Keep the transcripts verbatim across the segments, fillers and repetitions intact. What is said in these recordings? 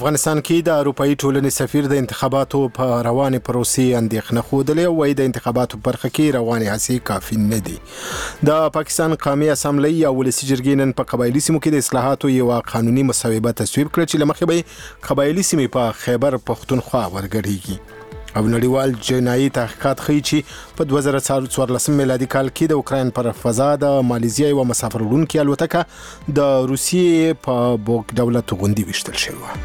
افغانستان کې د اروپאי ټولنې سفیر د انتخاباتو په رواني پروسې اندېښنه خوده وایي د انتخاباتو برخه کې رواني هڅې کافي نه دي. د پاکستان قومي اسامبلۍ یا ولسي جرګې نن په قبایلي سیمو کې د اصلاحاتو یو قانوني مسوده تصویب کړه چې لمخې به قبایلي سیمې په خیبر پختونخوا ورګډېږي. او نړیوال جنایي تحقیقات ښیي چې په دوه زره څوارلسم میلادي کال کې د اوکراین پر فضا د مالیزیا یوه مسافر وړونکې الوتکه د روسیې په بوک دولت غوندي ویشتل شوې وه.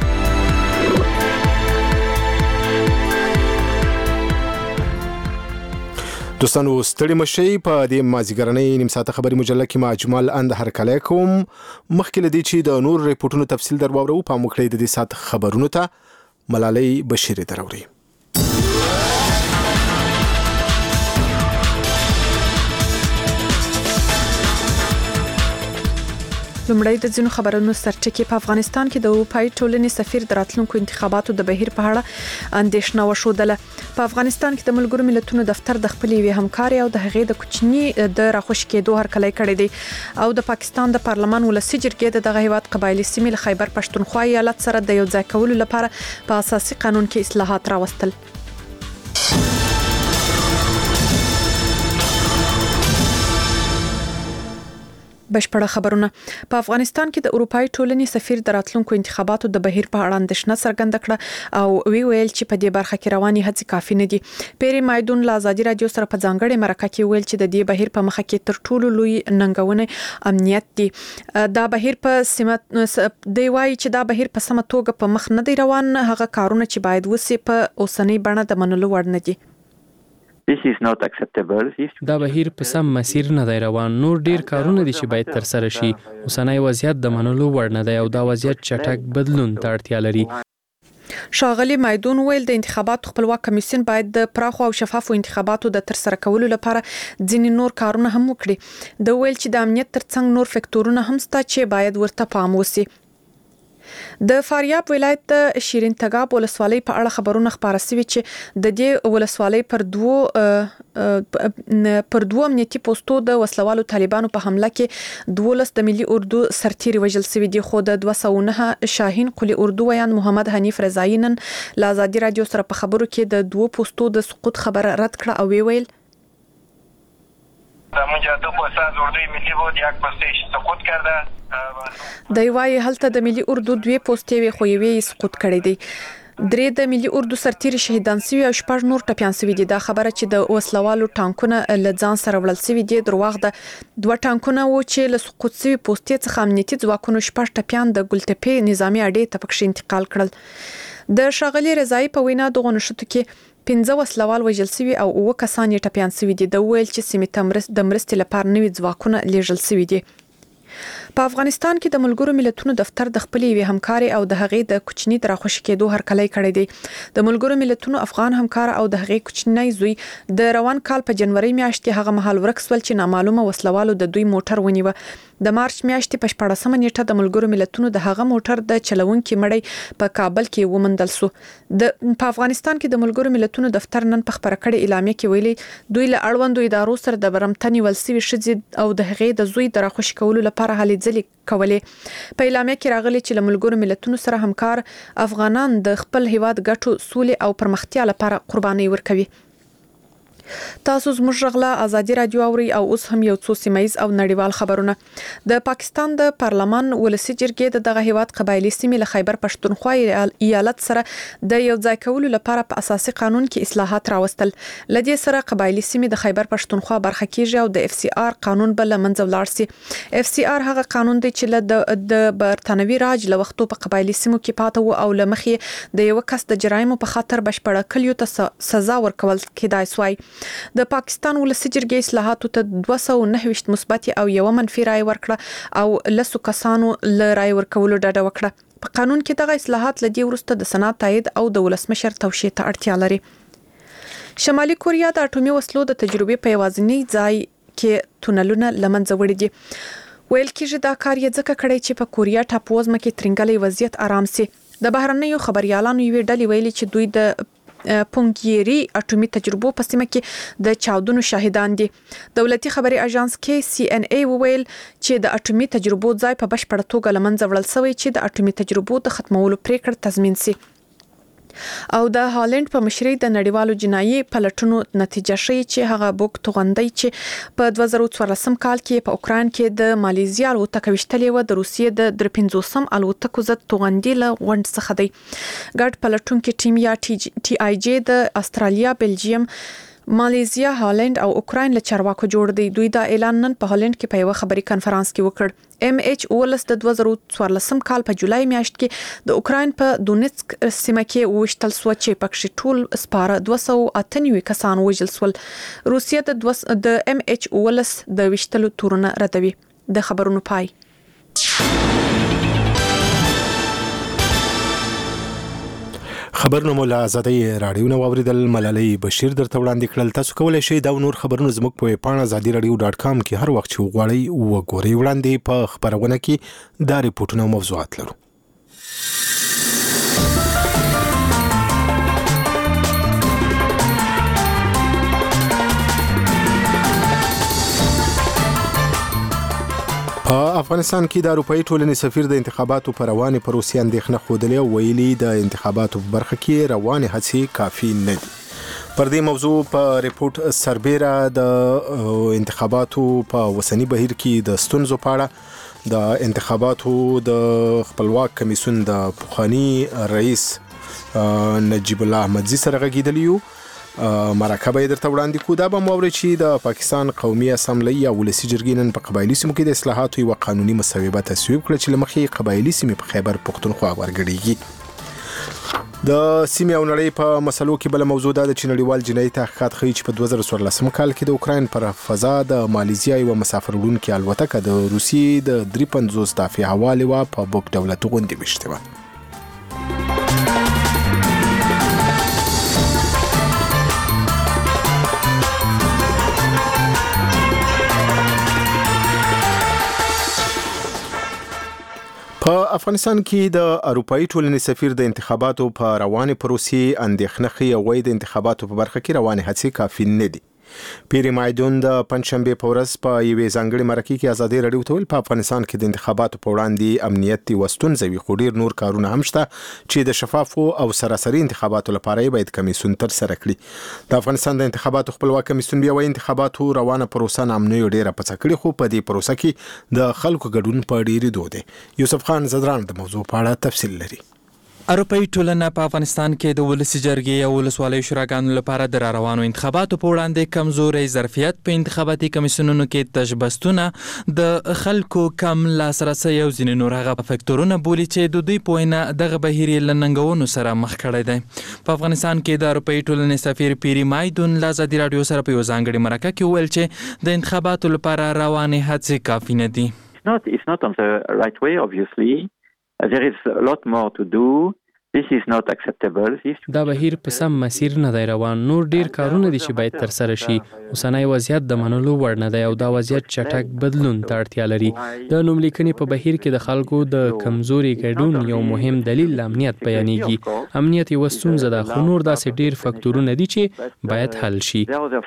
دوستانو ستړي مشي په دې مازیګرنۍ نیم ساعته خبري مجله کې ما اجمل اند هرکلی کوم. مخکې لدی چې د نور ریپورتونو تفصیل در واورو په مخکې د دې ساعت خبرونو ته ملالۍ بشیر دراوري. لومړی د ځینو خبرونو سرچکه په افغانستان کې د اروپאי ټولنې سفیر د راتلونکو انتخاباتو د بهیر په اړه اندېښنه وښودله. په افغانستان کې د ملګرو ملتونو دفتر د خپلې وی همکاري او د هغې د کوچني د راخوش کېدو هرکلی کړی دی او د پاکستان د پارلمان ولسي جرګې د دغه هیواد قبایلی سیمې له خیبر پښتونخوا ایالت سره د یو ځای کولو لپاره په اساسي قانون کې اصلاحات راوستل. بشپړه خبرونه. په افغانستان کې د اروپאי ټولنې سفیر د راتلونکو انتخاباتو د بهیر په اړه اندېښنه څرګنده کړه او وی ویل چې په دې برخه کې رواني هڅې کافي نه دي. پیری مایدون له ازادي رادیو سره په ځانګړې مرکه کې ویل چې د دې بهیر په مخه کې تر ټولو لوی ننګونه امنیت دی. دا بهیر په سیمه دی وایي چې دا بهیر په سمه توګه په مخ نه دی روان. هغه کارونه چې باید وسی په اوسنۍ بڼه د منلو وړ نه دي. This is not acceptable. دا بهیر په سم مسیر نه دی روان. نور ډیر کارونه دي چې باید تر سره شي. اوسنۍ وضعیت د منلو وړ نه دی او دا وضعیت چټک بدلون ته اړتیا لري. شاغلی مایدون ویل د انتخاباتو خپلواک کمیسیون باید د پراخو او شفافو انتخاباتو د تر سره کولو لپاره ځینې نور کارونه هم وکړي. د ویل چې د امنیت ترڅنګ نور فکتورونه هم شته چې باید ورته پام وسی. د فاریاب ولایت د شیرین تګاب ولسوالۍ په اړه خبرونه خبره شوي چې د دې ولسوالۍ پر دوه پر دوه امنیتي پوسټو د وسلوالو طالبانو په حمله کې دولس د ملي اردو سرتیري وژل شوي دي. خو د دوه سوه نه شاهین قلی اردو ویان محمد حنیف رضایی نن له ازادي رادیو سره په خبرو کې د دوه پوسټو د سقوط خبره رد کړه او ویل همونجا دو پوسته از اردوی ملی بود، یک پوستهش سقوط کرده. دی وایي هلته د ملي اردو دوه پوستې وي خو یې سقوط کړی دی. درې د ملي اردو سرتیري شهیدان شوي او شپږ نور ټپیان شوي دي. دا خبره چې د وسلوالو ټانکونه له ځان سره وړل شوي دي دروغ ده. دوه ټانکونه و چې له سقوط شوي پوستې څخه امنیتي ځواکونو شپږ ټپیان د ګلتپې نظامي اډې ته پکښې انتقال کړل. د ښاغلي رضایی په وینا دغه نښتو کې پنځه وسلوال وژل شوي او اووه کسان یې ټپیان شوي دي. د ویل چې سیمې ته د مرستې لپاره نوي ځواکونه لیږل شوي دي. په افغانستان کې د ملګرو ملتونو دفتر د خپلې وی همکاري او د هغې د کوچني تراخوش کېدو هرکلی کړی دی. د ملګرو ملتونو افغان همکار او د هغې کوچنی زوی د روان کال په جنوري میاشت کې هغه مهال ورک سول چې نامعلومه وسلوالو د دوی موټر ونیوه. د مارچ میاشتې په شپاړسمه نیټه د ملګرو ملتونو د هغه موټر د چلوونکي مړی په کابل کې ومندل سو. د په افغانستان کې د ملګرو ملتونو دفتر نن په خبره کړې اعلامیه کې ویلي دوی له اړوندو ادارو سره د برمتنې ولسوي ښځې او د هغې د زوی د راخوش کولو لپاره هلې ځلې کولې. په اعلامیه کې راغلي چې له ملګرو ملتونو سره همکار افغانان د خپل هیواد ګټو سولې او پرمختیا لپاره قرباني ورکوي. تاسو زموږ غلا ازادي رادیو اوري او اوس هم یو څو سیمایز او نړیوال خبرونه. د پاکستان د پارلمان ولسي جرګې د دغه هیواد قبایلی سیمې له خیبر پښتونخوا ایالت سره د یو ځای کولو لپاره په اساسي قانون کې اصلاحات راوستل. لدې سره قبایلی سیمې د خیبر پښتونخوا برخه کېږي او د اف سی آر قانون بل منځ ولاړ سي. اف سی آر هغه قانون دی چې د برتانوي راج له وختو په قبایلی سیمو کې پاتې و او لمخې د یو کس د جرایمو په خاطر بشپړه کلیو ته سزا ورکول کېدای سوای. د پاکستان ولسي جرګې اصلاحاتو ته دوه سوه نهه ویشت مثبت او یو منفي رای ورکړه او لسو کسانو له رای ورکولو ډډه وکړه. په قانون کې دغه اصلاحات لدی وروسته د سنا تایید او د ولسمشر توشیح ته اړتیا لري. شمالي کوریا د اټومي وسلو د تجربې په یوازینی ځای کې تونلونه لمنځه وړي دي. ویل کېږي دا کار یې ځکه کړی چې په کوریا ټاپووزمه کې ترنګلی وضعیت آرام سي. د بهرنیو خبريالانو یوې ډلې ویلي چې دوی د پونګيري اټومي تجربو په سیمه کې د چاودنو شاهدان دي. دولتي خبري اژانس کې سی ان ای وویل چې د اټومي تجربو ځای په بشپړ توګه لمنځه وړل شوی چې د اټومي تجربو د ختمولو پریکړه تضمین شي. او د هالند په مشرۍ د نړیوالو جنایي پلټونو نتیجه ښیي چې هغه بوک توغندۍ چې په دوه زره څوارلسم کال کې په اوکران کې د مالیزیا الوتکه وشتلې و د روسیې د درې پنځوسم الوتکو ضد توغندي له غونډ څخه دی. ګډ پلټونکو ټیم یا ټي آی جی د استرالیا، بلجیم، مالیزیا، هالند او اوکراین له چارواکو جوړ دی. دوی دا اعلان نن په هالند کې په یو خبري کانفرنس کې وکړ. ام ایچ اولس د دوه زره څوارلسم کال په جولای میاشت کې د اوکراین په دونیتسک سیمه کې وشتل سو چې پکې ټول سپاره دوه سوه اته نوي کسان وژل شول. روسیه د ام ایچ اولس د وشتلو تورونه ردوي. د خبرونو پای. خبرونه مو له آزادۍ راډیو نه واوریدل. ملالۍ بشیر درته وړاندې کړل. تاسو کولی شئ دا نور خبرونه زموږ په ویب پاڼه ازادي راډیو ډاټ کام کې هر وخت چې وغواړئ وګورئ. وړاندې په خبرونه کې دا ریپورتونه او موضوعات لرو. په افغانستان کې د اروپאי ټولنې سفیر د انتخاباتو پر روانې پروسې اندېښنه خوده او ویلي د انتخاباتو په برخه کې روانې هڅې کافي نه دي. پر دې موضوع په ریپورت سربېره د انتخاباتو په وسنی بهیر کې د ستونزو په اړه د انتخاباتو د خپلواک کمیسیون د پخوانی رئیس نجیب الله احمدزي سره غږیدلی یو. مرکه درته وړاندې کو. دا به مو اورئ چې د پاکستان قومي اسامبلۍ یا ولسي جرګې نن په قبایلي سیمو کې د اصلاحاتو یوه قانوني مسوده تصویب کړه چې له مخې قبایلي سیمې په خیبر پښتونخوا ورګډېږي. د سیمې او نړۍ په مسلو کې بل موضوع ده چې نړیوال جنایي تحقیقات ښیي چې په دوه زره څوارلسم کال کې د اوکراین پر فضا د مالیزیا یوه مسافر وړونکې الوتکه د روسیې د درې پنځوس دافع هوا لواء په بوک دولتي غونډې وشتې وه. په افغانستان کې د اروپאי ټولنې سفیر د انتخاباتو په روانې پروسې اندېښنه ښیي او وايي د انتخاباتو په برخه کې روانې هڅې کافي نه دي. پیری مایدون د پنځشنبه په ورځ په یوې ځانګړې مرکه کې ازادي راډیو ته ویل په افغانستان کې د انتخاباتو په وړاندې امنیت یوه ستونزه وي، خو ډیر نور کارونه هم شته چې د شفافو او سراسري انتخاباتو لپاره باید کمیسیون ترسره کړي. د افغانستان د انتخاباتو خپلواک کمیسیون بیا وايي انتخاباتو روانه پروسه نامنوي ډیره پڅ کړي، خو په دې پروسه کې د خلکو ګډون په ډیری دوده. یوسف خان زدران د موضوع په اړه تفصیل لري. اروپאי ټولنه په افغانستان کې د ولسي جرګې او ولسوالیو شوراګانو لپاره د روانو انتخاباتو په وړاندې کمزوري ظرفیت په انتخاباتي کمیسیونونو کې تشبستونه د خلکو کم لاسرسي او ځینې نور هغه فکتورونه بولي چې د دوی په وینا دغه بهیر له ننګونو سره مخ کړی دی. په افغانستان کې د اروپאי ټولنې سفیر پیری مایدون له ازادي راډیو سره په یو ځانګړې مرکه کې وویل چې د انتخاباتو لپاره روانې هڅې کافي نه دي. Not, it's not on the right way, obviously. There is a lot more to do. This is not acceptable. دا بهیر په سم مسیر نه دی روان. نور ډیر کارونه دي چې باید ترسره شي. اوسنی وضعیت د منلو وړ نه دی او دا وضعیت چټک بدلون ته اړتیا لري. د نوملیکنې په بهیر کې د خلکو د کمزوري ګډون یو مهم دلیل امنیت بیانېږي. امنیت یو ستونزه ده، خو نور داسې ډیر فکتورونه دي چې باید حل شي.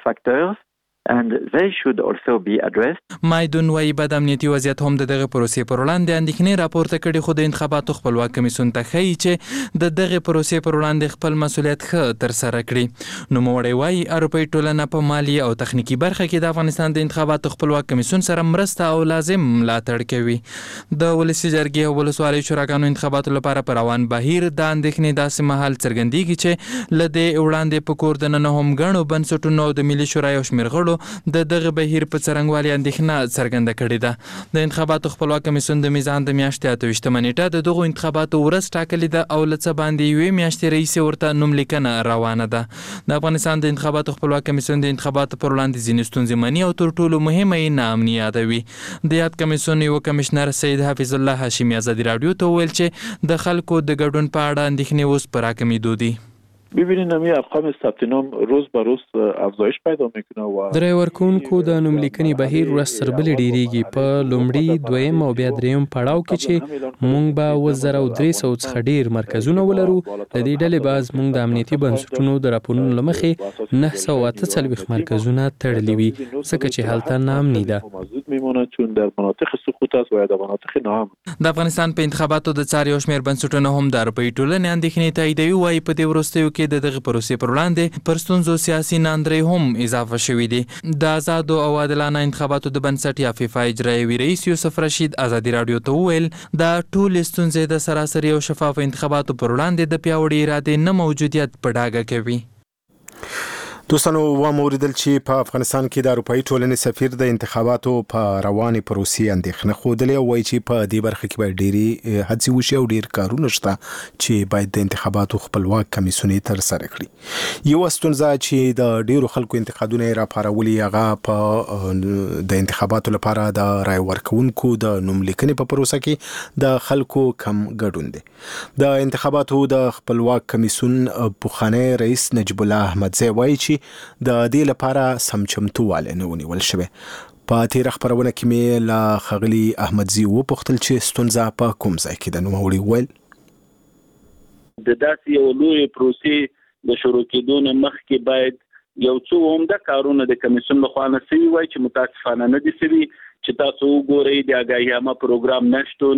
and they should also be addressed. مایدون وايي بد امنیتي وضعیت هم دغه پروسې پر وړاندې اندېښنې راپورته کړي، خو د انتخاباتو خپلواک کمیسیون ته ښیي چې د دغه پروسې پر وړاندې خپل مسؤلیت ښه ترسره کړي. نوموړی وايي اروپאי ټولنه په مالي او تخنیکی برخه کې د افغانستان د انتخاباتو خپلواک کمیسیون سره مرسته او لازم ملاتړ کوي. د ولسي جرګې او ولسوالیو شوراګانو انتخاباتو لپاره پر روان بهیر د اندېښنې داسې مهال څرګندېږي چې له دې وړاندې په کور دننه هم ګڼو بنسټونو د ملي شورا یو شمېر غړو د دغه بهیر په څرنګوالي اندېښنه څرګنده کړې ده. د انتخاباتو خپلواک کمیسیون د میزان د میاشتې اته ویشتمه نیټه د دغو انتخاباتو ورځ ټاکلې ده او له څه باندې یوې میاشتې راهیسې ورته نوملیکنه روانه ده. د افغانستان د انتخاباتو خپلواک کمیسیون د انتخاباتو پر وړاندې ځینې ستونزې مني او تر ټولو مهمه یې ناامني یادوي. د یاد کمیسیون یو کمشنر سید حفیظ الله هاشمي ازادي راډیو ته وویل چې د خلکو د ګډون په اړه اندېښنې اوس په راکمېدو دي. ببینید نمی ارقام ثبت نام روز به روز افزایش پیدا میکنه و د رای ورکوونکو د نوملیکنې بهیر ورځ تر بلې ډیریږي. په لومړي، دویم او بیا دریم پړاو کې چې موږ به اووه زره درې سوه څخه ډیر مرکزونه ولرو. د دې ډلې باز موږ د امنیتي بنسټونو د راپورونو له مخې نهه سوه اته څلوېښت مرکزونه تړلي وي، ځکه چې هلته ناامني ده. د افغانستان په انتخاباتو د څار یو شمېر بنسټونه هم د اروپایي ټولنې اندېښنې تاییدوي. وایي په دې وروستیو کې د دغه پروسې پر وړاندې پر ستونزو سیاسي ناندرۍ هم اضافه شوي دي. د آزادو او عادلانه انتخاباتو د بنسټ یا فیفا اجرایوي رئیس یوسف رشید ازادي راډیو ته وویل دا ټولې ستونزې د سراسري او شفاف انتخاباتو پر وړاندې د پیاوړې ارادې نه موجودیت په ډاګه کوي. دوستانو واوریدل چې په افغانستان کې د اروپایي ټولنې سفیر د انتخاباتو په روانې پروسې اندېښنه ښودلې او وایي چې په دې برخه کې باید ډېرې هڅې وشي او ډېر کارونه شته چې باید د انتخاباتو خپلواک کمیسیون یې ترسره کړي. یوه ستونزه چې د ډېرو خلکو انتقادونه یې راپارولي هغه په د انتخاباتو لپاره د رای ورکوونکو د نوملیکنې په پروسه کې د خلکو کم ګډون دی. د انتخاباتو د خپلواک کمیسیون پخوانی رئیس نجیب الله احمدزی وایي چې د دې لپاره سم چمتووالی نه ونیول شوی. په تېره خپرونه کې مې له ښاغلي احمدزي وپوښتل چې ستونزه په کوم ځای کې ده. نوموړي وویل د داسې یو لویې پروسې د شروع کېدو نه مخکې باید یو څو عمده کارونه د کمیسیون لخوا نه سوي وای چې متاسفانه نه دي سوي. چې تاسو وګورئ د آګاهیامه پروګرام نشتون،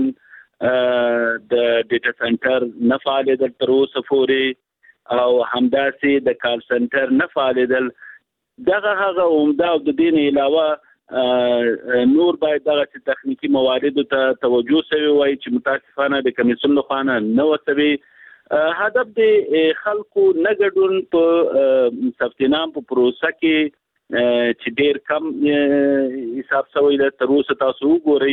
د ډیټا سنټر نه فعالېدل تر اوسه پورې، او همداسې د کال سنټر نه فعالېدل. دغه هغه عمده او د دې نه علاوه نور باید دغه تخنیکي مواردو ته توجه سوی وای چې متاسفانه د کمیسیون لخوا نه و سوی. هدف د خلکو نه ګډون په ثبت نام په پروسه کې چې ډېر کم حساب سوی ده. تر اوسه تاسو وګورئ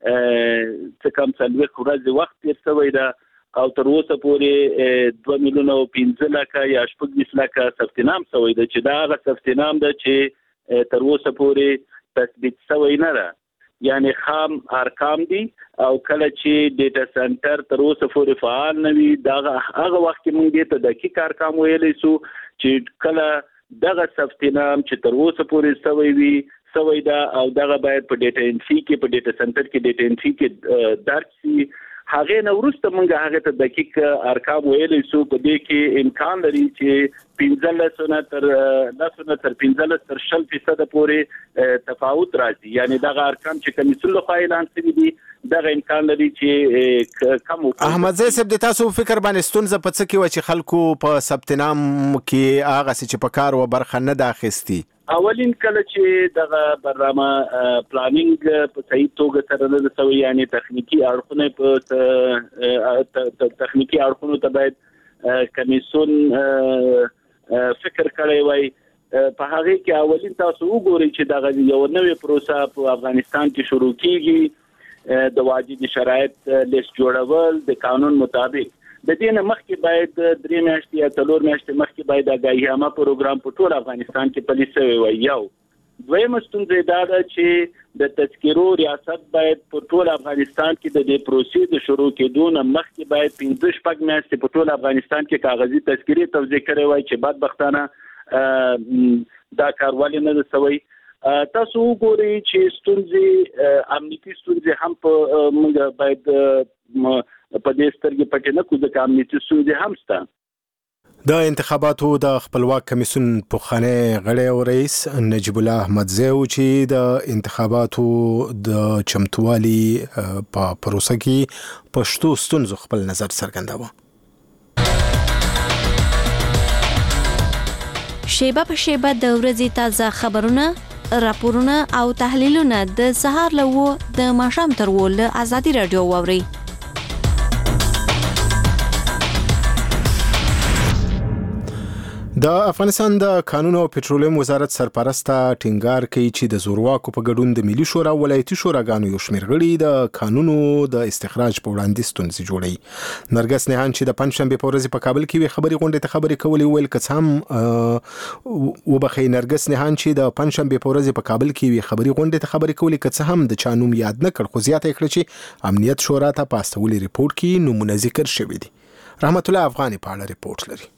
څه کم څلوېښت ورځې وخت تېر سوی ده او تر اوسه پورې دوه میلیونه او پنځه لکه یا شپږ ویشت لکه ثبت نام سوی ده، چې دا هغه ثبت نام ده چې تر اوسه پورې تثبیت سوی نه ده. یعنی خام ارقام دي او کله چې ډیټا سنټر تر اوسه پورې فعال نه وي دا هغه وخت کې موږ دې ته دقیق ارقام ویلی سو چې کله دغه ثبت نام چې تر اوسه پورې سوی وي سوی ده او دغه باید په ډیټا انټري کې په ډیټا سنټر کې ډیټا انټري کې درج شي. هغه نه وروسته موږ هغه ته دقیق ارقام ویلی سو. په دې کې امکان لري چې پنځلس نه تر لس نه تر پنځلس تر شل فیصد پورې تفاوت راځي. یعنی دغه ارقام چې کمیسیون لخوا اعلان شوي دي دغه امکان لري چې کم وکړي. احمدزی صاحب د تاسو فکر باندې ستونزه په څه کې و چې خلکو په ثبت نام کې هغه څه چې په کار و برخه نه ده اخیستي؟ اولین کله چې دغه برنامه پلانینګ په صحیح توګه سره نه سوی، یعنی تخنیکی اړخونه په تخنیکی اړخونو ته باید کمیسیون فکر کړی وای. په هغه کې اولین تاسو وګورئ چې دغه یو نوې پروسه په افغانستان کې شروع کیږي. د واجب شرایط لیست جوړول د قانون مطابق د دې نه مخکې باید درې میاشتې یا څلور میاشتې مخکې باید آګاهیامه پروګرام په ټول افغانستان کې پلی سوی وای. یو دویمه ستونزه دا ده چې د تذکرو ریاست باید په ټول افغانستان کې د دې پروسې د شروع کېدو نه مخکې باید پنځه شپږ میاشتې په ټول افغانستان کې کاغذي تذکرې توزیع کړی وای چې بدبختانه دا کار ولې نه ده سوی. تاسو وګورئ چې ستونزې امنیتي ستونزې هم په موږ باید په دې سترګې پټې نه کړو ځکه امنیتي ستونزې هم شته. د انتخاباتو د خپلواک کمیسیون پخوانی غړی او رئیس نجیب الله احمدزی و چې د انتخاباتو د چمتووالي په پروسه کې پښتو ستونزو خپل نظر څرګنداوه. شیبه په شیبه د ورځې تازه خبرونه، راپورونه او تحلیلونه د سهار له و د ماښام تر و له ازادي راډیو واورئ. د افغانستان د کانونو او پټرولیم وزارت سرپرسته ټینګار کوي چې د زورواکو په ګډون د ملي شورا ولایتي شوراګانو یو شمېر غړي د کانونو د استخراج په وړاندې ستونزې جوړوي. نرګس نهان چې د پنځشنبې په ورځ په کابل کې وي خبري غونډې ته خبرې کولې ویل که څه هم وبخښئ نرګس نهان چې د پنځشنبې په ورځ په کابل کې وي خبري غونډې ته خبرې کولې که څه هم د چا نوم یاد نه کړ، خو زیاته یې کړه چې امنیت شورا ته په استولي ریپورت کې نومونه ذکر شوي دي. رحمت الله افغاني په اړه ریپورت لري.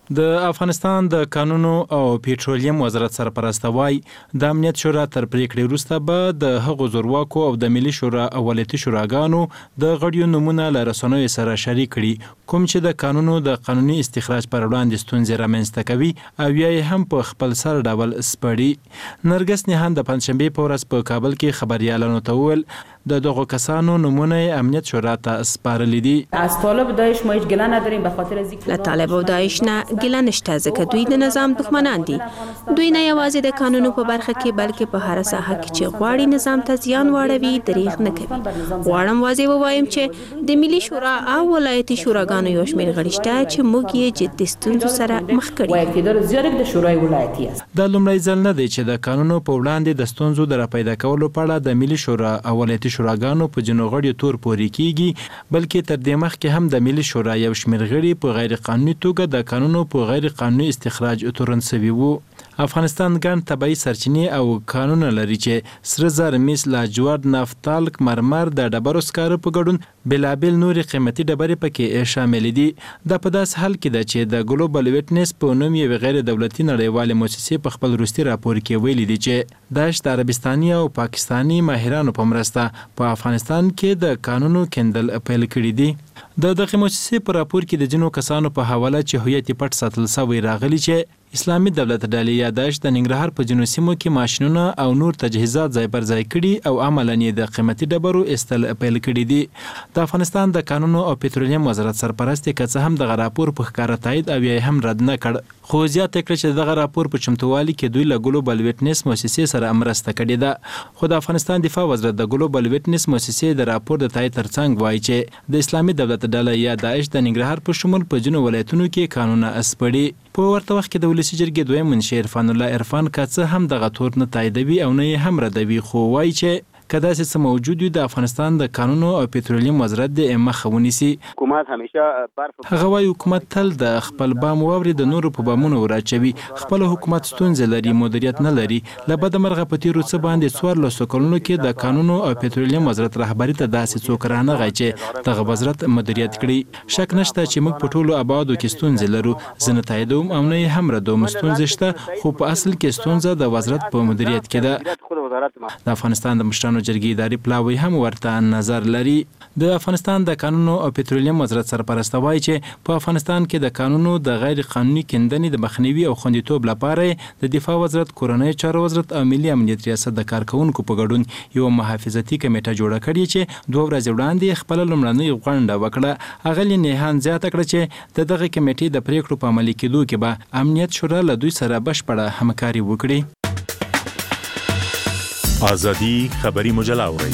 د افغانستان د کانونو او پېټرولیم وزارت سرپرست وایي د امنیت شورا تر پریکړې وروسته به د هغو زورواکو او د ملي شورا او ولایتي شوراګانو د غړیو نومونه له رسنیو سره شریک کړي، کوم چې د کانونو د قانوني استخراج پر وړاندې ستونزې رامنځته کوي او یا یې هم په خپل سر ډول سپړي. نرګس نهان د پنځشنبې په ورځ په کابل کې خبریالانو ته وویل د دغو کسانو نمونه امنیت شورا ته سپارلي دي. از طالب داعش ما هیچ گله نداریم به خاطر از له طالب او داعش نه ګیله نشته ځکه دوی د نظام دښمنان دي. دوی نه یوازې د قانونو په برخه کې بلکې په هر ساحه کې چې غواړي نظام ته زیان واړوي دریغ نه کوي. غواړم واضح ووایم چې د ملي شورا او ولایتي شوراګانو یو شمېر غړي شته چې موږ یې جدي ستونزو سره مخ کړي. اقتدار زیات د شورای ولایتي است. دا لومړی ځل نه دی چې د قانونو په وړاندې د ستونزو د راپیدا کولو په اړه د ملي شورا او ولایتي شوراګانو په جنو غړي تور پوري کیږي، بلکې تر دې مخکې هم د ملي شورا یو شمېر غړي په غیر قانوني توګه د قانونو په غیر قانوني استخراج تورن شوي وو. افغانستان ګڼ طبیعي سرچینې او کانونه لري چې سره زر، مس، لاجورد، نفت، تالک، مرمر، د ډبرو سکاره په ګډون بېلابېل نورې قیمتي ډبرې پکې شامل دي. دا په داسې حال کې ده چې د ګلوبل ویټنس په نوم یوې غیر دولتي نړیوالې مؤسسې په خپل وروستي راپور کې ویلي دي چې داعش د عربستاني او پاکستاني ماهرانو په مرسته په افغانستان کې د قانونو کیندل پیل کړي دي. د دغه مؤسسې په راپور کې د ځینو کسانو په حواله چې هویت یې پټ ساتل شوی راغلی چې اسلامي دولت ډلې یا داعش د ننګرهار په جنوبي سیمو کې ماشینونه او نور تجهیزات ځای پر ځای کړي او عملاً یې د قیمتي ډبرو ایستل پیل کړي دي. د افغانستان د کانونو او پېټرولیم وزارت سرپرست که څه هم دغه راپور په ښکاره تایید او یا هم رد نه کړ، خو زیاته کړه چې دغه راپور په چمتووالي کې دوی له ګلوبل ویټنس مؤسسې سره مرسته کړې ده. خو د افغانستان دفاع وزارت د ګلوبل ویټنس مؤسسې د راپور د تایید ترڅنګ وایي چې د اسلامي دولت ډله یا داعش د ننګرهار په شمول په ځینو ولایتونو کې قانونه اسپړي. په ورته وخت کې د ولسي جرګې دویم منشي عرفان الله عرفان که څه هم دغه تور نه تاییدوي او نه یې هم ردوي، خو وایي چې که داسې څه موجود وي د افغانستان د کانونو او پېټرولیم وزارت د مخه ونیسي. حکومت همیشه برف هغه وایي حکومت تل د خپل بام واوري د نورو په بامونو وراچوي. خپل حکومت ستونزې لري، مدیریت نه لري. له بده مرغه په تیرو څه باندې څوارلسو کلونو کې د کانونو او پېټرولیم وزارت رهبري ته داسې څوک رانغی چې دغه وزارت مدیریت کړي. شک نشته چې موږ په ټولو ابعادو کې ستونزې لرو. زه نه تاییدوم او نه یې هم ردوم. ستونزې شته، خو په اصل کې ستونزه د وزارت په مدیریت کې ده. د افغانستان د مشرانو جرګې اداري پلاوی هم ورته نظر لري. د افغانستان د کانونو او پېټرولیم وزارت سرپرست وایي چې په افغانستان کې د کانونو د غیر قانوني کیندنې د مخنیوي او خوندیتوب لپاره د دفاع وزارت، کورنۍ چارو وزارت او ملي امنیت ریاست د کارکونکو په ګډون یو محافظتي کمیټه جوړه کړې چې دوه ورځې وړاندې خپل لومړنۍ غونډه وکړه. اغلې نهان زیاته کړه چې د دغه کمیټې د پریکړو په عملي کېدو کې به امنیت شورا له دوی سره بشپړه همکاري وکړي. آزادی خبری مجله اورئ.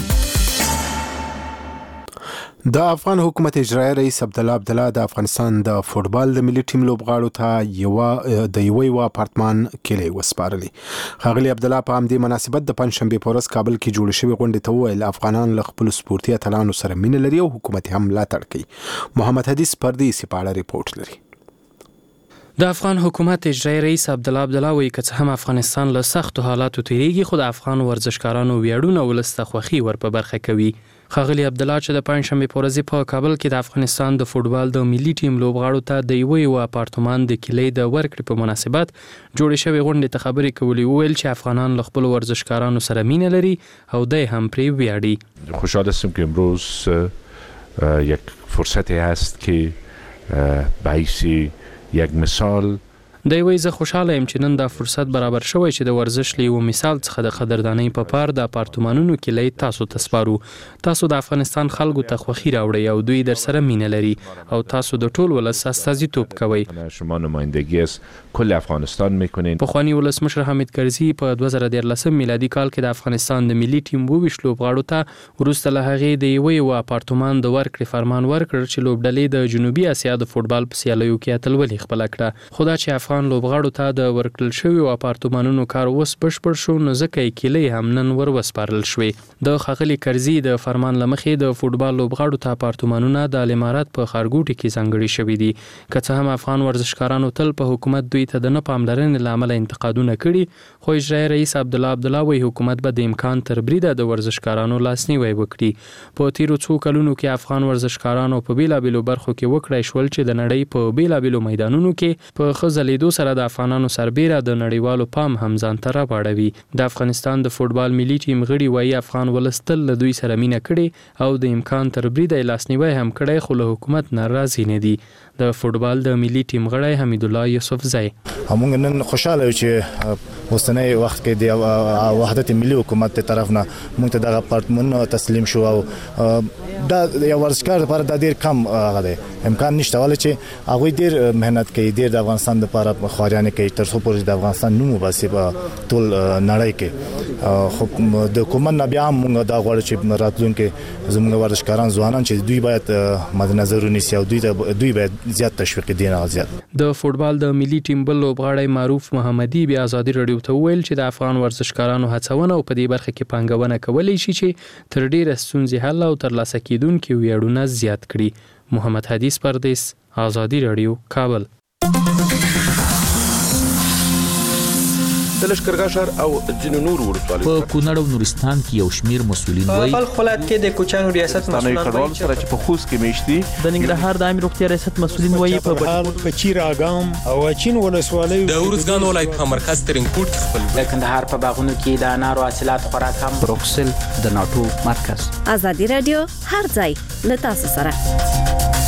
د افغان حکومت اجرایي رئیس عبدالله عبدالله د افغانستان د فوټبال د ملي ټیم لوبغاړو ته یو د یو یو اپارتمان کلی وسپارلي. ښاغلي عبدالله په همدې مناسبت د پنځشنبې په ورځ کابل کې جوړ شوې غونډې ته وویل افغانان له خپلو سپورتي اتلانو سره مینه لري او حکومت هم ملاتړ کوي. محمد حدیث پردیسي په اړه ریپورت لري. د افغان حکومت اجرایي رئیس عبدالله عبدالله وایي که څه هم افغانستان له سختو حالاتو تیریږي، خو د افغان ورزشکارانو ویاړونه ولس ته خوښي ور په برخه کوي. ښاغلي عبدالله چې د پنځشنبې په ورځ په کابل کې د افغانستان د فوټبال د ملي ټیم لوبغاړو ته د یو یو اپارتمان د کلی د ورکړې په مناسبت جوړې شوې غونډې ته خبرې کولې، وویل چې افغانان له خپلو ورزشکارانو سره مینه لري او دی هم پرې ویاړي. خوشحال هستم که امروز یک فرصتی هست که باعثی یک مثال دی وایي زه خوشحاله یم چې نن دا فرصت برابر شوی چې د ورزش له یو مثال څخه د قدردانۍ په پار د اپارتمانونو کلی تاسو ته سپارو. تاسو د افغانستان خلکو ته خوښي راوړئ او دوی در سره مینه لري او تاسو د ټول ولس استازیتوب کوئ. شما نمایندگی از کل افغانستان میکنین. پخوانی ولسمشر حامد کرزي په دوه زره دیارلسم میلادي کال کې د افغانستان د ملي ټیم اوویشت لوبغاړو ته وروسته له هغې د یو یو اپارتمان د ورکړې فرمان ورکړ چې لوبډلې د جنوبي اسیا د فوټبال په سیالیو کې اتلولي خپله کړه. خو دا چې افغان افغان لوبغاړو ته د ورکړل شویو اپارتمانونو کار اوس بشپړ شو، نو ځکه یې کیلې هم نن ور وسپارل شوې. د ښاغلي کرزي د فرمان له مخې د فوټبال لوبغاړو ته اپارتمانونه د امارات په ښارګوټي کې ځانګړي شوي دي. که څه هم افغان ورزشکارانو تل په حکومت دوی ته د نه پاملرنې له امله انتقادونه کړي، خو اجرایي رئیس عبدالله عبدالله وایي حکومت به د امکان تر بریده د ورزشکارانو لاسنیوی وکړي. په تیرو څو کلونو کې افغان ورزشکارانو په بیلابیلو برخو کې وکړای شول چې د نړۍ په بیلابیلو میدانونو کې په ښه ځلېدو سره د افغانانو سربیره د نړیوالو پام هم ځان ته راواړوي. د افغانستان د فوټبال ملي ټیم غړي وایي افغان ولس تل له دوی سره مینه کړې او د امکان تر بریده لاسنیوی هم کړی، خو له حکومت ناراضي نه دي. د فوټبال د ملي ټیم غړی حمید الله یوسفزی: موږ نن خوشاله یو چې اوسنۍ وخت کې د وحدت ملي حکومت تر طرف نه موږ ته دغه اپارتمانونه تسلیم شو او دا یو ورزشکار لپاره د ډیر کم غوډه امکان نشته، ولې چې هغه ډیر مهنت کوي، ډیر د افغانستان لپاره خواريانه کوي تر څو پورې د افغانستان نوم وباسي په ټول نړۍ کې. خو د حکومت نه بیا موږ دا غواړو چې راتلونکي زموږ ورزشکاران ځوانان چې دوی باید مد نظر ونیسي او دوی دوی باید زیات تشویق دي نه زیات. د فوټبال د ملي ټیم بل لوبغاړی معروف محمدي بیا ازادي رادیو ته ویل چې د افغان ورزشکارانو هڅونه او په دې برخه کې پانګونه کولای شي چې تر ډیره ستونزې حل او ترلاسه کیدونکي ویاړونه زیات کړي. محمد حدیث پردیس، ازادي رادیو، کابل. د لشکرګاه ښار او ځینو نورو ولسوالیو په کونړ او نورستان کې یو شمیر مسولین وایي په بلخ ولایت کې د کوچانو ریاست مسولین وایي چې په خوست کې میشتي د ننګرهار د عامه روغتیا ریاست مسولین وایي په بهال په چیراګام او اچین ولسوالیو د ورزګان ولایت په مرکز ترینکوټ کې خپل د کندهار په باغونو کې د انارو حاصلات خورا کم. بروکسل د ناتو مرکز. ازادي رادیو هر ځای له تاسو سره.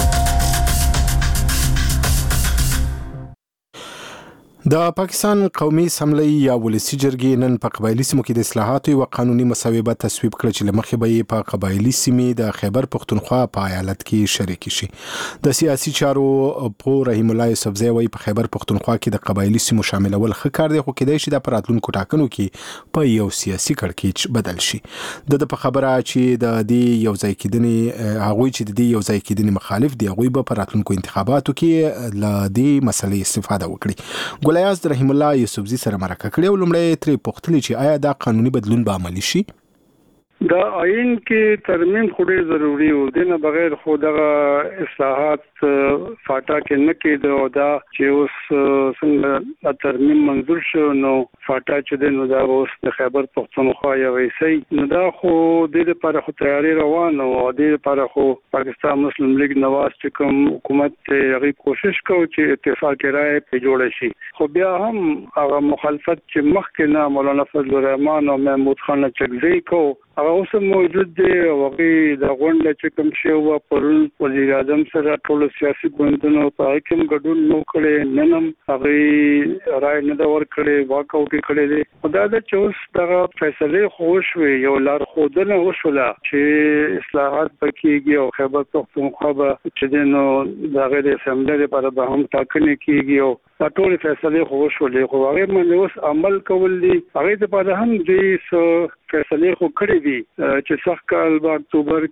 د پاکستان قومي اسمبلی یا ولسی جرګې نن په قبایلی سیمو کې د اصلاحاتو او قانوني مساوي تصویب کړ چې لمخې به یې په قبایلی سیمې د خیبر پختونخوا په ایالت کې شریک شي. د سیاسي چارو په رحیم الله یوسفزی وایي په خیبر پختونخوا کې د قبایلی سیمو شاملول ښه کار دی، خو کېدای شي د راتلونکو ټاکنو کې په یو سیاسي کړکېچ بدل شي. د په خبره چې د دې یو ځای کېدنې هغه چې د دې یو ځای کېدنې مخالف دی، هغه به په راتلونکو انتخاباتو کې ل دې مسلې استفاده وکړي. ګلیاز د رحیم الله یوسفزی سره مرکه کړې او لومړی ترې پوښتنه چې آیا دا قانوني بدلون به عملي شي؟ دا آئین کې ترمیم خو ډېر ضروري و، دنه بغیر خو دغه اصلاحات فاټا کې نه کېده او دا چې اوس څنګه ترمیم منظور شو نو فاټا چې د نو دا اوس د خیبر پختونخوا یو ویسي نو دا خو د لپاره خو تیاری روانه او د لپاره خو پاکستان مسلم لیگ نواز چې کوم حکومت هغه کوشش کوي چې اتفاق رائے په جوړ شي، خو بیا هم هغه مخالفت چې مخکې نه مولانا فضل الرحمن او محمود خان چغزي کو هغه اوس موجود دی او هغه د غونډه چې کوم شی و پرون وزیر اعظم سره ټول سیاسي ګوندونو په حکم ګډون نو کړي، ننم هغه رائے نه دا ور کړي واک اوټ کړي دي. خدای دې چې اوس دغه فیصله خوش وي یو لار خودنه وشوله چې اصلاحات پکېږي او خیبر پختونخوا به چې نو دغه د اسمبلی لپاره به هم ټاکنې کیږي او ټول فیصله خوش ولې خو هغه باندې اوس عمل کول دي. هغه لپاره هم دې سو فیصله خو کړې دي چې څخه کال په اکتوبر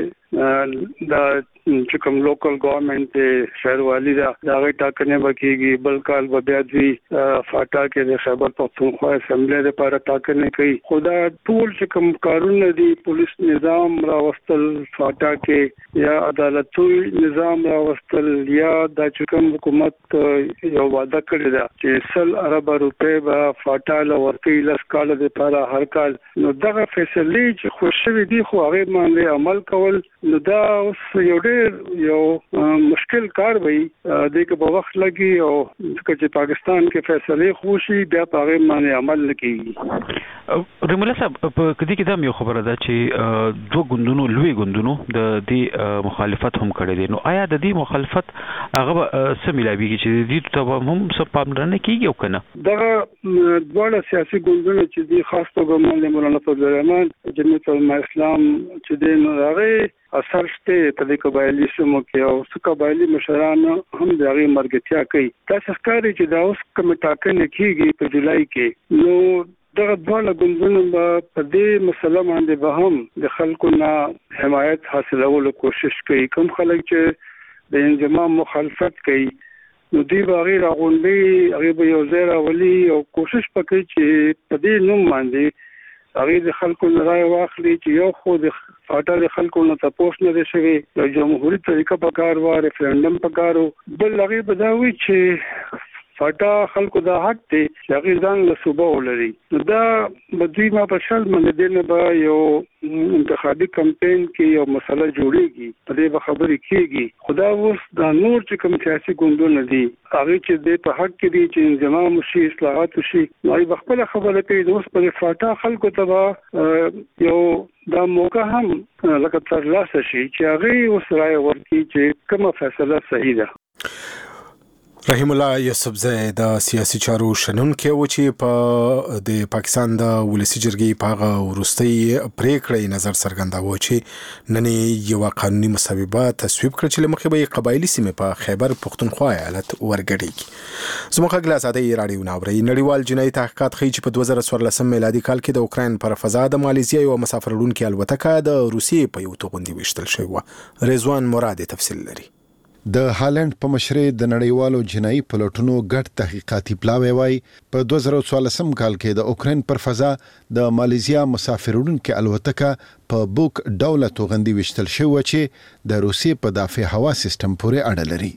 کې دا چې کوم لوکل ګورنمنت شهروالي دا هغه ټاکنې وکړي، بل کال به بیا دې فاټا کې د خیبر پختونخوا اسمبلی لپاره ټاکنې کوي. خدا ټول چې کوم کارونه دي پولیس نظام راوستل فاټا کې یا عدالتي نظام راوستل یا د چې کوم حکومت یو وعده کړی دا چې سل ارب روپے به فاټا لورکې لاس کال لپاره هر کال، نو دغه فیصله چې خوشوي دي خو هغه باندې عمل کول نو دا اوس یو ډېر یو مشکل کار وي د کې په وخت لګي او چې پاکستان کې فیصله خوشي بیا په هغه باندې عمل نکېږي. رحیم الله صاحب په کدي کې دا یو خبره ده چې دوه ګوندونو لوی ګوندونو د دې مخالفت هم کړی دي، نو آیا د دې مخالفت هغه سم ملایوي چې دې ته هم څه پاملرنه کیږي او کنه؟ دغه ډول سیاسي ګوندونه چې دي خاص توګه مولوی مولانا فضل الرحمن جمعیت العلماء اسلام چې دین هغه اثر شته په دې قبایلی سیمو کې او څو قبایلی مشران هم دغه مرګتیا کوي. تاسو ښکاري چې دا اوس کوم ټاکنې کیږي په جولای کې، نو دغه ډول ګوندونه په دې مسله باندې به هم د خلکو نه حمایت حاصلولو کوشش کوي. کوم خلک چې د انضمام مخالفت کوي نو دی باغی راغونډي هغه به یو ځای راولي او کوشش وکړي چې په دې نوم باندې هغه د خلکو نه رائے واخلي چې یو خو د فاټا د خلکو نه تاسو نه شوي یو جمهوریت طریقه په کار و ریفرندم په کارو بل هغه بداوي چې فاټا خلکو دا حق دی چې هغه ځان له صوبه ولري نو دا بدوی ما په شل باندې دنه به یو انتخابي کمپاین کې یو مسله جوړیږي په دې به خبرې کیږي خدا اوس دا نور چې کوم سیاسي ګوندونه دي هغه چې د په حق کې دي چې انضمام شي اصلاحات شي نو یې خپل خبره کوي اوس په فاټا خلکو ته یو دا موقع هم لکه تر لاسه شي چې هغه اوس راي ورکړي چې کومه فیصله صحیح ده. رحیم الله یوسفزی د سیاسي چارو شنونکی و چې په د پاکستان د ولسی جرګې په هغه وروستۍ پریکړې نظر څرګنداوه چې نن یو قانوني مسوده تصویب کړ چې لمخې به قبایلی سیمې په خیبر پختونخوا ایالت ورګډي. زموږ غلا ساده رادیو ناوري نړیوال جنایي تحقیقات ښیي چې په دوه زره څوارلسم میلادي کال کې د اوکراین پر فضا د مالیزیا یو مسافر وړونکي الوتکه د روسیې په یو توغندي وشتل شوی و. رضوان مراد تفصیل لري. د هالند په مشرۍ د نړیوالو جنایي پلټونو ګډ تحقیقاتي پلاوی وای په دوه زره څوارلسم کال کې د اوکراین پر فضا د مالیزیا مسافر وړونکي الوتکه په بوک ډوله توغندي وشتل شوی چې د روسیې په دافع هوا سیستم پورې اړه لري.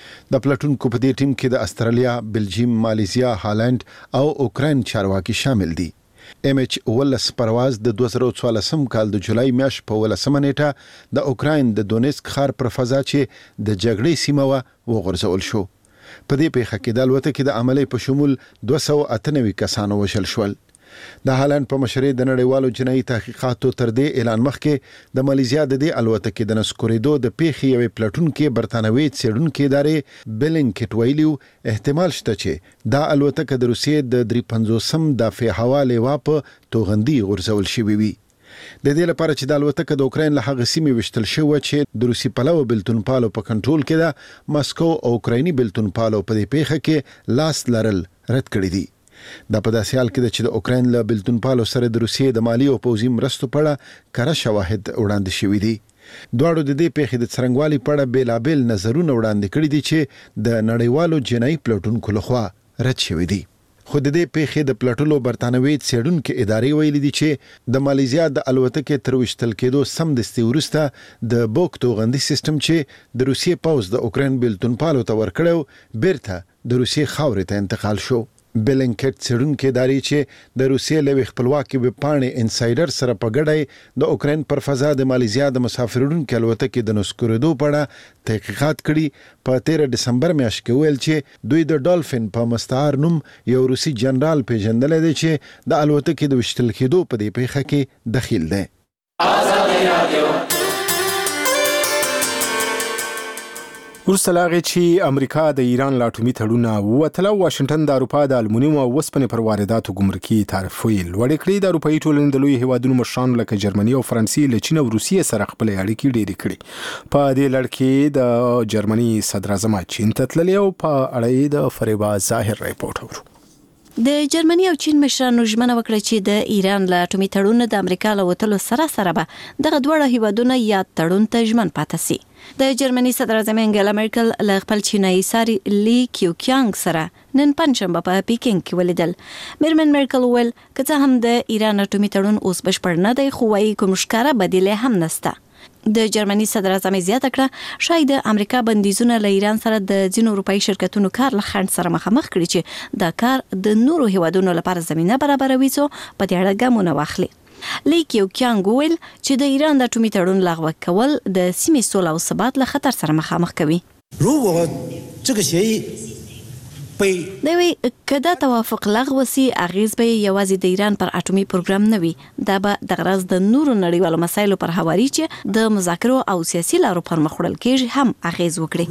د پلټونکو په دې ټیم کې د استرالیا، بلجیم، مالیزیا، هالند او اوکراین چارواکي شامل دي. ام ایچ ولس پرواز د دوه زره څوارلسم کال د جولای میاشتې په ولسمه نیټه د اوکراین د دونیسک ښار پر فضا چې د جګړې سیمه وه وغورځول شو. په دې پیښه کې د الوتکې د عملې په شمول دوه سوه اته نوي کسانو وژل شول. د هالند په مشرۍ د نړیوالو جنایي تحقیقاتو تر دې اعلان مخکې د مالیزیا د دې الوتکې د نسکورېدو د پیښې یوې پلټونکې برتانوي څېړونکې ادارې بلینکټ ویلي احتمال شته چې دا الوتکه د روسیې د درې پنځوسم دافع هوا لیوا په توغندي غورځول شوې وي. د دې لپاره چې د الوتکه د اوکراین له هغه سیمې وشتل شوی چې د روسي پلوه بلتونپالو په کنټرول کې ده، مسکو او اوکرایني بلتونپالو په دې پیښه کې لاس لرل رد کړی دي. دا په داسې حال کې چې د اوکراین له بلتونپالو سره د روسیې د مالی او پوځي مرستو په اړه کره شواهد وړاندې شوي دي. دواړو د دې پیښې د څرنګوالي په اړه بېلابېل نظرونه وړاندې کړي دي چې د نړیوالو جنایي پلټونکو لخوا رد شوي دي. خو د دې پیښې د پلټلو برتانوي څېړونکې ادارې ویلي دي چې د مالیزیا د الوتکې تر وشتل کېدو سمدستي وروسته د بوک توغندي سیستم چې د روسیې پوځ د اوکراین بلتونپالو ته ورکړی بیرته د روسیې خاورې ته انتقال شو. بلینکټ څېړونکې ادارې چې د روسیې له خپلواکې ویبپاڼې انسایډر سره په ګډه د اوکراین پر فضا د مالیزیا د مسافر وړونکي الوتکې د نسکورېدو په اړه تحقیقات کړي په تیره ډسمبر میاشت کې ویل چې دوی د ډالفین په مستعار نوم یو روسي جنرال پیژندلی دی چې د الوتکې د وشتل کېدو په دې پیښه کې دخیل دی. آزادي رادیو وروسته له هغې چې امریکا د ایران له اټومي تړونه ووتله، واشنګټن د اروپا د المونیم او وسپنې پر وارداتو ګمرکي تعرفې لوړې کړې. د اروپایي ټولنې د لویو هیوادونو مشرانو لکه جرمني او فرانسې له چین او روسیې سره خپلې اړیکې ډېرې کړې. په دې لړ کې د جرمني صدراعظم چین ته تللې او په اړه یې د فریبا ظاهر ریپورټ اورو. د جرمني او چین مشرانو ژمنه وکړه چې د ایران له اټومي تړون د امریکا له وتلو سره سره به دغه دواړه هیوادونه یاد تړون ته ژمن پاتې سي. د جرمني صدر اعظم انګلا مرکل له خپل چینایي ساري لی کیوکیانګ سره نن پنځشنبه په پیکینګ کې ولیدل. میرمن مرکل ویل که څه هم د ایران اټومي تړون اوس بشپړ نه دی، خو وايي کوم ښکاره بدیله هم نسته. د جرمني صدر اعظم زیاته کړه شاید د امریکا بندیزونه له ایران سره د ځینو اروپایي شرکتونو کار له خنډ سره مخامخ کړي چې دا کار د نورو هیوادونو لپاره زمینه برابروي څو په دې اړه ګامونه واخلي. لیکیو کیانګ ویل چې د ایران د اټومي تړون لغوه کول د سیمې سوله او ثبات له خطر سره مخامخ کوي. دوی کدا توافق لغوه سي اغیز به یوازې د ایران پر اټومي پروګرام نه وي، دا به د غرض د نورو نړیوالو مسایلو پر هواري چې د مذاکرو او سیاسي لارو پر مخ وړل کېږي هم اغیز وکړي.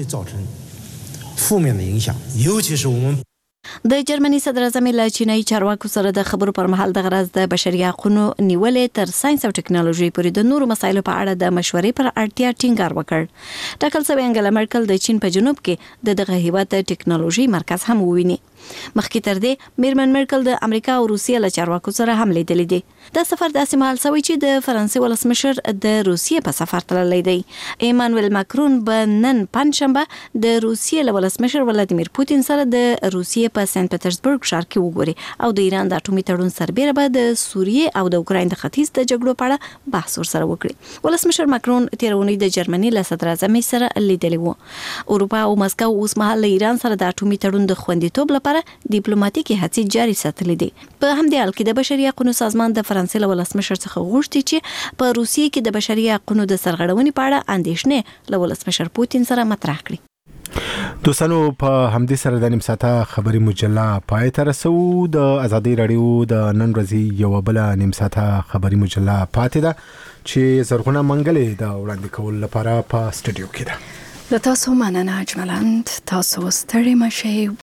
د جرمني صدر اعظم له چینایي چارواکو سره د خبرو پر مهال د غرض د بشري حقوقو نیولې تر ساينس او ټکنالوژي پورې د نورو مسایلو په اړه د مشورې پر اړتیا ټینګار وکړ. ټاکل شوی انګلا مرکل د چین په جنوب کې د دغه هیواد د ټکنالوژي مرکز هم وویني. مخکې تر دې میرمن مرکل د امریکا او روسیې له چارواکو سره هم لیدلې دي. دا سفر داسې مهال شوی چې د فرانسې ولسمشر د روسیې په سفر تللی دی. ایمانوئل ماکرون به نن پنځشنبه د روسیې له ولسمشر ولادیمیر پوتین سره د روسیې په سنت پټرزبورګ ښار کې وګوري او د ایران د اټومي تړون سربېره به د سوریې او د اوکراین د ختیځ د جګړو په اړه بحث ورسره وکړي. ولسمشر ماکرون تیر اونۍ د جرمني له صدر اعظم سره لیدلی و. اروپا او مسکو اوس مهال له ایران سره د اټومي تړون د خوندیتوب لپاره ډیپلوماټیکي هڅې جاري ساتلې دي. په همدې حال کې د بشري حقوقو سازمان د فرانسې له ولسمشر څخه غوښتي چې په روسیې کې د بشري حقوقو د سرغړونې په اړه اندېښنې له ولسمشر پوتین سره مطرح کړي. دوستانو په همدې سره د نیم ساعته خبري مجله پای ته رسو. د ازادي رادیو د نن ورځې یو بل نیم ساعته خبري مجله پاتې ده چې زرغونه منګلې د وړاندې کول لپاره په سټوډیو کې ده. د تاسو مننه اجملند. تاسو ستړي مشئ.